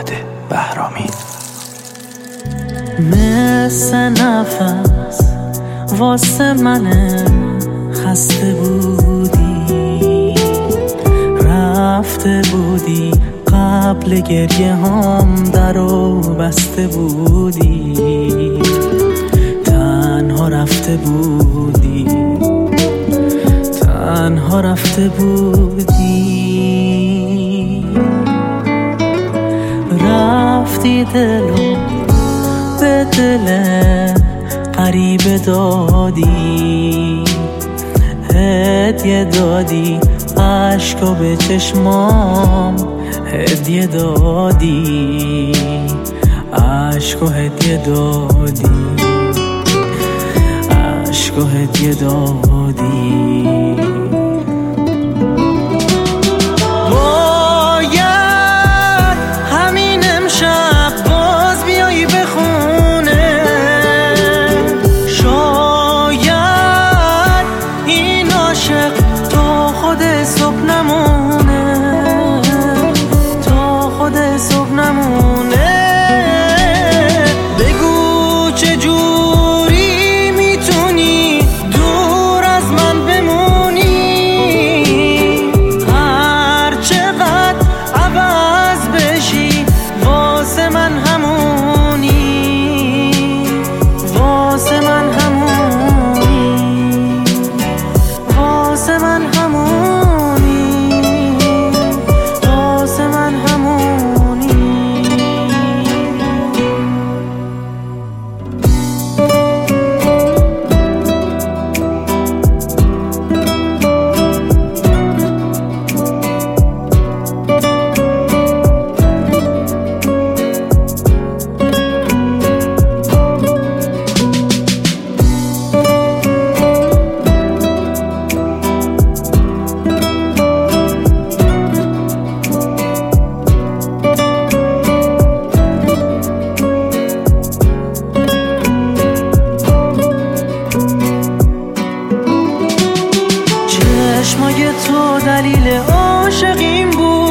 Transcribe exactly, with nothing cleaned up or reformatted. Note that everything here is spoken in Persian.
محمد بهرامی. مثل نفس واسه من خسته بودی، رفته بودی قبل گریه هم درو بسته بودی، تنها رفته بودی، تنها رفته بودی، رفتی دلو به دل غریبه دادی، هدیه دادی عشقا به چشمام، هدیه دادی عشقا هدیه دادی، عشقا هدیه دادی. باید همین امشب باز بیایی به خونه، شاید این عاشق تا خود صبح نمونه، تا خود صبح نمونه. بگو چجوری میتونی دور از من بمونی، هر چقدر عوض بشی واسه من همونی، واسه من همونی، واسه من همونی، واسه من همونی. چشمای تو دلیل عاشقیم بود،